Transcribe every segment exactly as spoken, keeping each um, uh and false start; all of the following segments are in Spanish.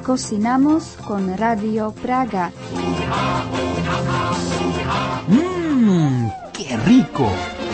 Cocinamos con Radio Praga. ¡Mmm! ¡Qué rico!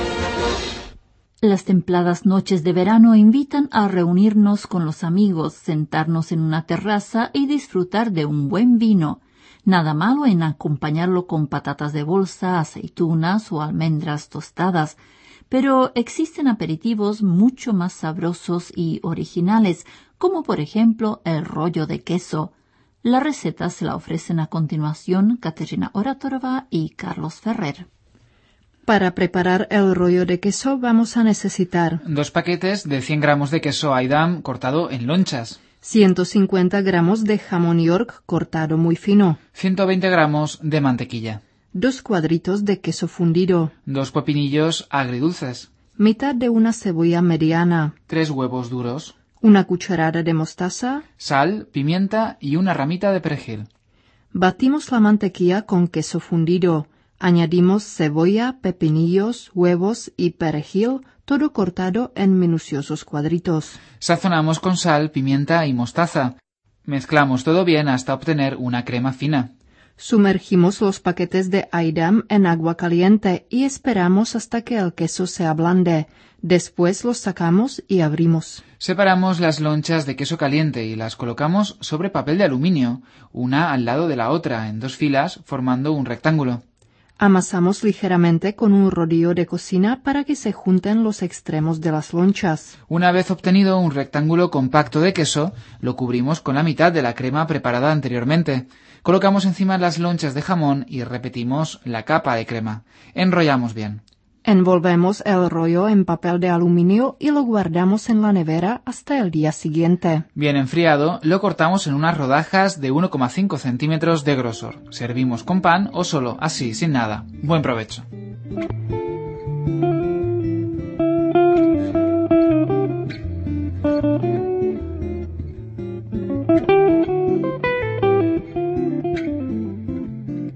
Las templadas noches de verano invitan a reunirnos con los amigos, sentarnos en una terraza y disfrutar de un buen vino. Nada malo en acompañarlo con patatas de bolsa, aceitunas o almendras tostadas. Pero existen aperitivos mucho más sabrosos y originales, como por ejemplo el rollo de queso. La receta se la ofrecen a continuación Kateřina Oratorova y Carlos Ferrer. Para preparar el rollo de queso vamos a necesitar dos paquetes de cien gramos de queso Edam cortado en lonchas, ciento cincuenta gramos de jamón York cortado muy fino, ciento veinte gramos de mantequilla, dos cuadritos de queso fundido, dos pepinillos agridulces, mitad de una cebolla mediana, tres huevos duros, una cucharada de mostaza, sal, pimienta y una ramita de perejil. Batimos la mantequilla con queso fundido. Añadimos cebolla, pepinillos, huevos y perejil, todo cortado en minuciosos cuadritos. Sazonamos con sal, pimienta y mostaza. Mezclamos todo bien hasta obtener una crema fina. Sumergimos los paquetes de Edam en agua caliente y esperamos hasta que el queso se ablande. Después los sacamos y abrimos. Separamos las lonchas de queso caliente y las colocamos sobre papel de aluminio, una al lado de la otra, en dos filas, formando un rectángulo. Amasamos ligeramente con un rodillo de cocina para que se junten los extremos de las lonchas. Una vez obtenido un rectángulo compacto de queso, lo cubrimos con la mitad de la crema preparada anteriormente. Colocamos encima las lonchas de jamón y repetimos la capa de crema. Enrollamos bien. Envolvemos el rollo en papel de aluminio y lo guardamos en la nevera hasta el día siguiente. Bien enfriado, lo cortamos en unas rodajas de uno coma cinco centímetros de grosor. Servimos con pan o solo, así, sin nada. Buen provecho.